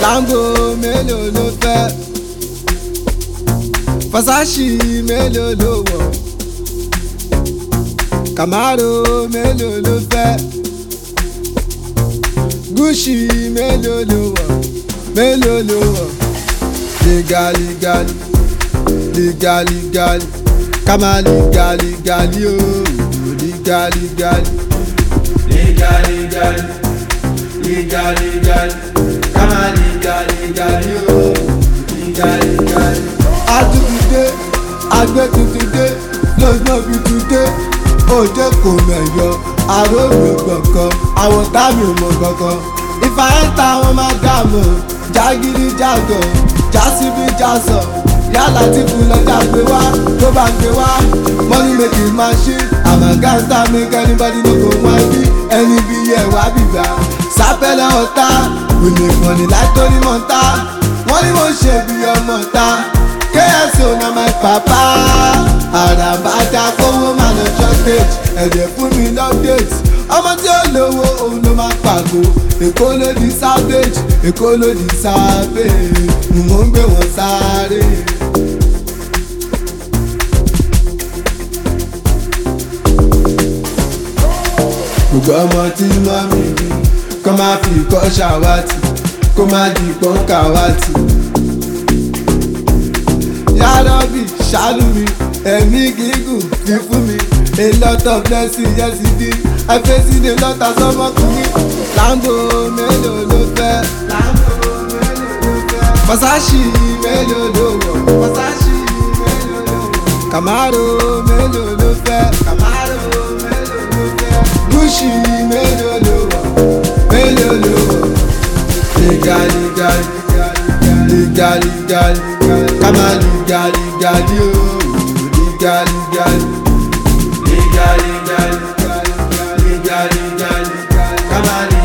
Lambo mélòó ló fẹ́, Versace mélòó ló wọ̀, Camaro mélòó ló fẹ́, Gucci mélòó ló wọ̀, mélòó ló wọ̀. Legally, legally, legally, come on, legally, legally, oh, legally, legally, legally, legally, legally, come on, legally, legally, oh, legally, legally. Atutude, agbetutude, lọ́jọ́ bí tude, òde kò mẹ̀yọ, àròmì kankan, àwọn tábì mọ̀ kankan. If I enter wọn máa dààmú, jágídí jágọ̀, jásíbí jásọ̀, yálà tí fún lọ́jà gbé wá, tó bá gbé wá. Money making machine, I'm a gangster, make anybody no go mind me. Ẹni bí yẹ wá bìgbà, sápẹ́lẹ̀ ọ̀tá, we make money like Tony Monta. Wọ́n ní mo ṣe bí ọmọ ta, KSO na my papa. Àràbàdà kówó máa lọ shortage, ẹ̀jẹ̀ fún mi lọ́dẹ̀tì. Ọmọ tí ó lówó òun ló máa pàgò. Èkó ló di savage, Èkó ló di savage, mo ń gbé wọn sáré. Gbogbo ọmọ tí mọ́mí bí, kó má fi kọ́ ṣàwátì, kó má di pọ́nkàwátì. Yárọ́bì ṣàánú mi, ẹ̀mí gígùn fi fún mi. A lot of blessings yesterday, I face a lot of sọmọkùnrin. Lambo mélòó ló fẹ́, Lambo mélòó ló fẹ́, Versace mélòó ló wọ̀, Versace mélòó ló wọ̀, Camaro mélòó ló fẹ́, Camaro mélòó ló fẹ́, Gucci mélòó ló wọ̀, mélòó ló wọ̀. Legally, legally, legally, legally, come on, legally, legally, oh, legally, legally. Legally, legally, legally, legally, come on.